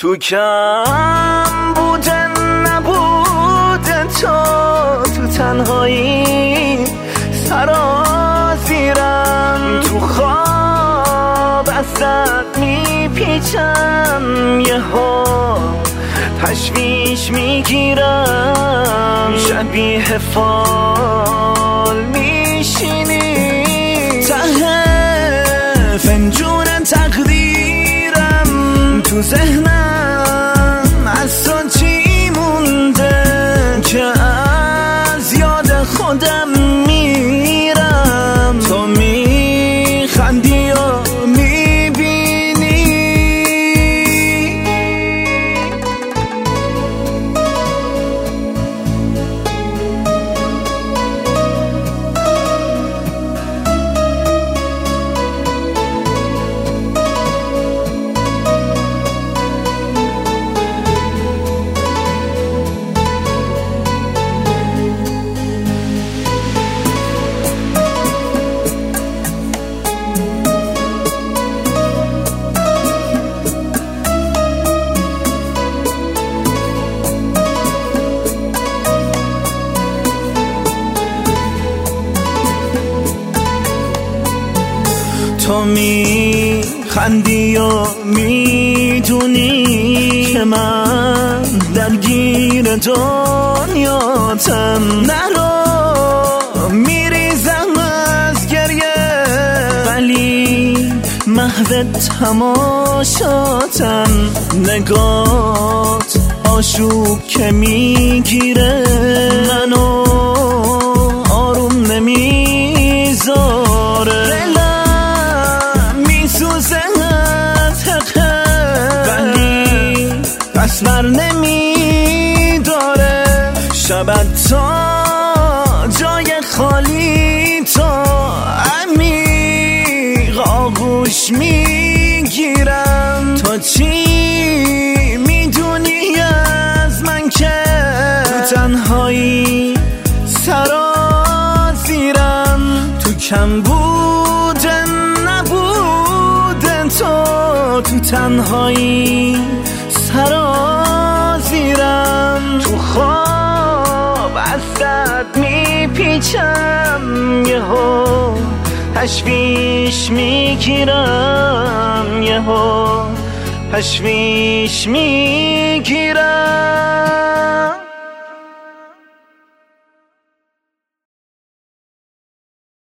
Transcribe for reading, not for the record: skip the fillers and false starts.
تو کم بودن نبودن تو تنهایی سرازیرم، تو خواب ازت میپیچم، یه ها تشویش میگیرم، شبیه فال میشینی ته فنجون تقدیرم، تو ذهنم از تو چی مونده که از یاد خودم میرم، تو میخندی و تو میخندی و میدونی که من درگیر دنیاتم، نرو میریزم از گریه ولی محو تماشاتم، نگات آشوب که میگیره منو آروم نمیذاره، بر نمی داره شبت تا جای خالی، تو عمیق آغوش میگیرم، تو چی میدونی از من که تو تنهایی سرازیرم، تو کم بودن نبودن تو تنهایی سرازیرم، تو خواب ازت میپیچم، یهو تشویش میگیرم، یهو تشویش میگیرم.